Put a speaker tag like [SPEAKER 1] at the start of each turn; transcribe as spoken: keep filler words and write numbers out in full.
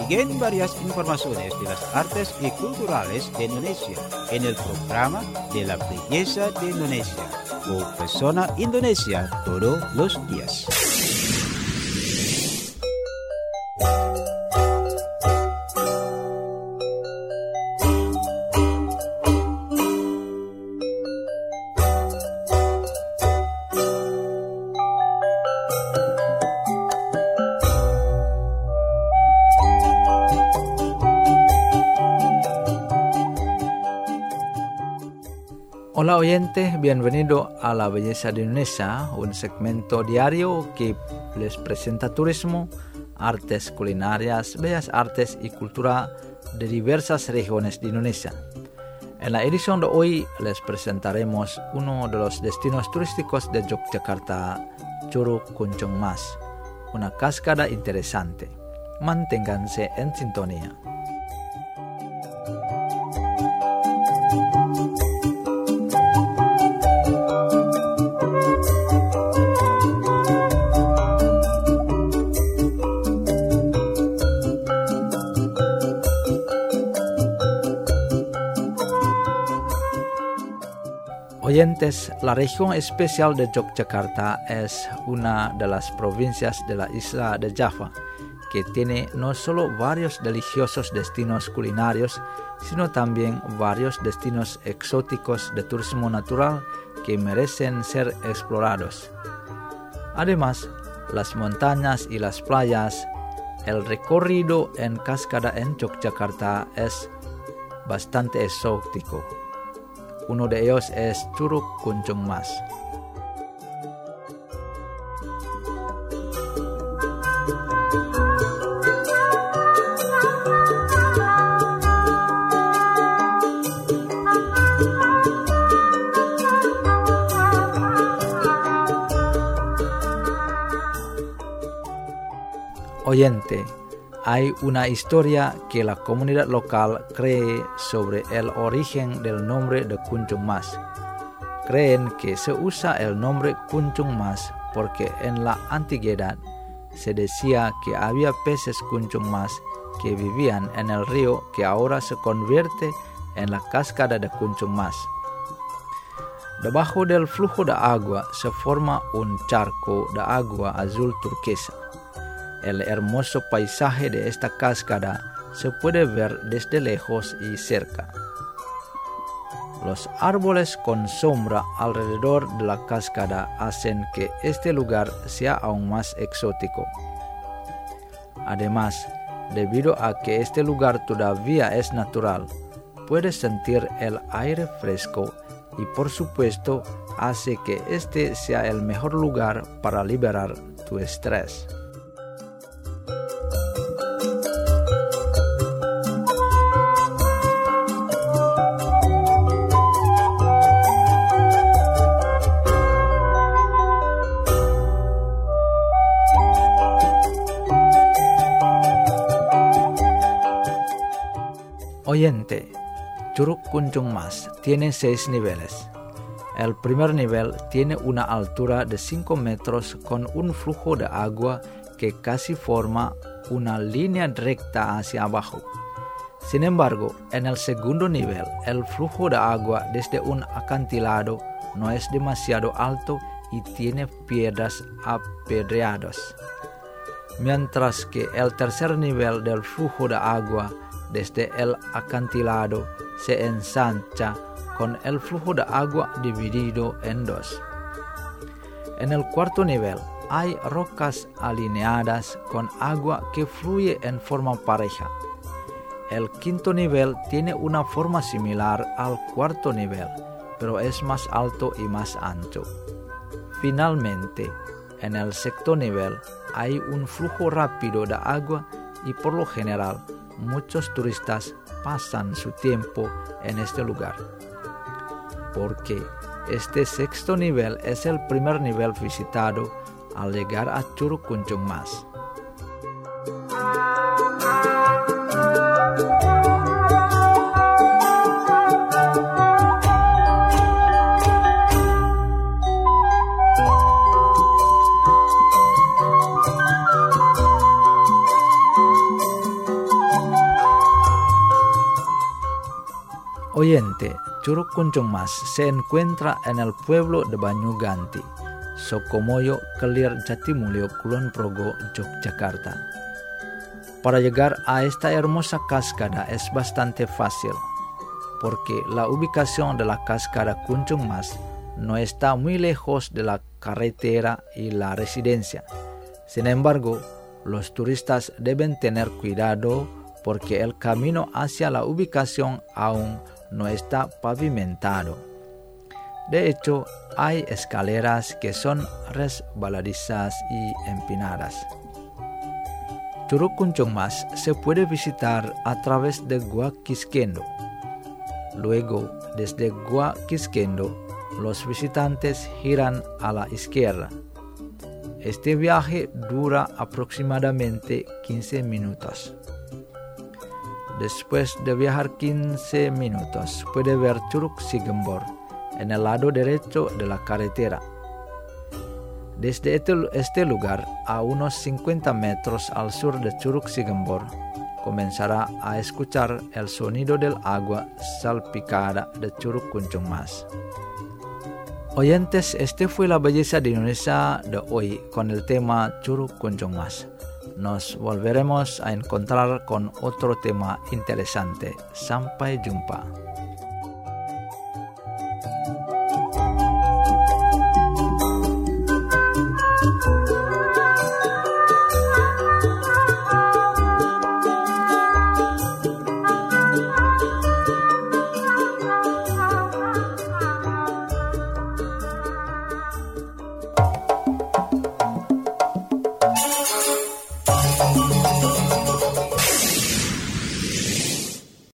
[SPEAKER 1] Siguen varias informaciones de las artes y culturales de Indonesia en el programa de la belleza de Indonesia o Persona Indonesia todos los días.
[SPEAKER 2] Hola oyentes, bienvenido a La Belleza de Indonesia, un segmento diario que les presenta turismo, artes culinarias, bellas artes y cultura de diversas regiones de Indonesia. En la edición de hoy les presentaremos uno de los destinos turísticos de Yogyakarta, Curug Kunchung Mas, una cascada interesante. Manténganse en sintonía. Oyentes, la región especial de Yogyakarta es una de las provincias de la isla de Java, que tiene no solo varios deliciosos destinos culinarios, sino también varios destinos exóticos de turismo natural que merecen ser explorados. Además, las montañas y las playas, el recorrido en cascada en Yogyakarta es bastante exótico. Uno de ellos es Curug Kunchung Mas. Oyente, hay una historia que la comunidad local cree sobre el origen del nombre de Kunchung Mas. Creen que se usa el nombre Kunchung Mas porque en la antigüedad se decía que había peces Kunchung Mas que vivían en el río que ahora se convierte en la cascada de Kunchung Mas. Debajo del flujo de agua se forma un charco de agua azul turquesa. El hermoso paisaje de esta cascada se puede ver desde lejos y cerca. Los árboles con sombra alrededor de la cascada hacen que este lugar sea aún más exótico. Además, debido a que este lugar todavía es natural, puedes sentir el aire fresco y por supuesto hace que este sea el mejor lugar para liberar tu estrés. Oyente, Curug Kunchung Mas tiene seis niveles. El primer nivel tiene una altura de cinco metros con un flujo de agua que casi forma una línea recta hacia abajo. Sin embargo, en el segundo nivel, el flujo de agua desde un acantilado no es demasiado alto y tiene piedras apedreadas. Mientras que el tercer nivel del flujo de agua desde el acantilado se ensancha con el flujo de agua dividido en dos. En el cuarto nivel hay rocas alineadas con agua que fluye en forma pareja. El quinto nivel tiene una forma similar al cuarto nivel, pero es más alto y más ancho. Finalmente, en el sexto nivel hay un flujo rápido de agua y por lo general muchos turistas pasan su tiempo en este lugar, porque este sexto nivel es el primer nivel visitado al llegar a Curug Kunchung Mas. Oyente, Curug Kunjung Mas se encuentra en el pueblo de Banyuganti, Sokomoyo, Kelir, Jatimulyo, Kulon Progo, Yogyakarta. Para llegar a esta hermosa cascada es bastante fácil, porque la ubicación de la cascada Kunjung Mas no está muy lejos de la carretera y la residencia. Sin embargo, los turistas deben tener cuidado porque el camino hacia la ubicación aún no está pavimentado. De hecho, hay escaleras que son resbaladizas y empinadas. Curug Kunjung Mas se puede visitar a través de Gua Kiskendo. Luego, desde Gua Kiskendo, los visitantes giran a la izquierda. Este viaje dura aproximadamente quince minutos. Después de viajar quince minutos, puede ver Curug Sigembor en el lado derecho de la carretera. Desde este lugar, a unos cincuenta metros al sur de Curug Sigembor, comenzará a escuchar el sonido del agua salpicada de Curug Kunjung Mas. Oyentes, este fue la belleza de Indonesia de hoy con el tema Curug Kunjung Mas. Nos volveremos a encontrar con otro tema interesante. Sampai jumpa.
[SPEAKER 3] Thank you.